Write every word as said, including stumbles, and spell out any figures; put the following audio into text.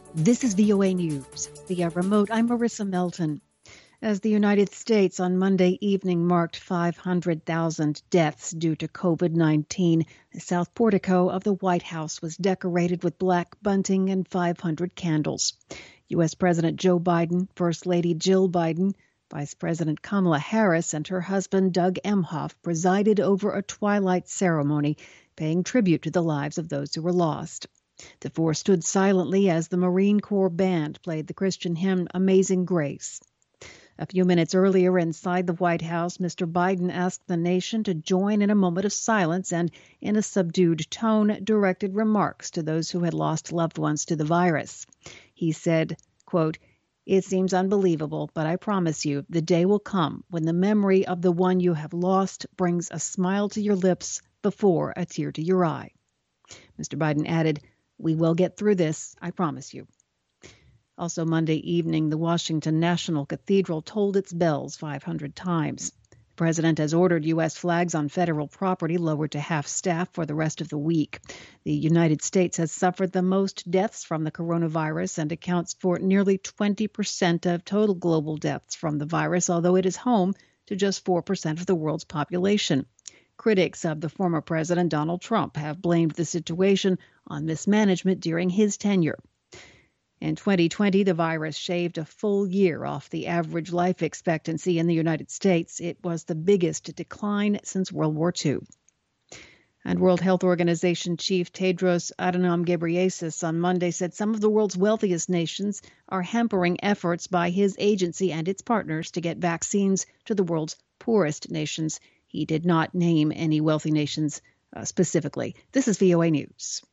This is V O A News. Via remote, I'm Marissa Melton. As the United States on Monday evening marked five hundred thousand deaths due to COVID nineteen, the south portico of the White House was decorated with black bunting and five hundred candles. U S. President Joe Biden, First Lady Jill Biden, Vice President Kamala Harris, and her husband Doug Emhoff presided over a twilight ceremony, paying tribute to the lives of those who were lost. The four stood silently as the Marine Corps band played the Christian hymn Amazing Grace. A few minutes earlier inside the White House, Mister Biden asked the nation to join in a moment of silence and, in a subdued tone, directed remarks to those who had lost loved ones to the virus. He said, quote, "It seems unbelievable, but I promise you the day will come when the memory of the one you have lost brings a smile to your lips before a tear to your eye." Mister Biden added, "We will get through this, I promise you." Also Monday evening, the Washington National Cathedral tolled its bells five hundred times. The president has ordered U S flags on federal property lowered to half-staff for the rest of the week. The United States has suffered the most deaths from the coronavirus and accounts for nearly twenty percent of total global deaths from the virus, although it is home to just four percent of the world's population. Critics of the former president, Donald Trump, have blamed the situation on mismanagement during his tenure. In twenty twenty, the virus shaved a full year off the average life expectancy in the United States. It was the biggest decline since World War Two. And World Health Organization Chief Tedros Adhanom Ghebreyesus on Monday said some of the world's wealthiest nations are hampering efforts by his agency and its partners to get vaccines to the world's poorest nations. He did not name any wealthy nations uh, specifically. This is V O A News.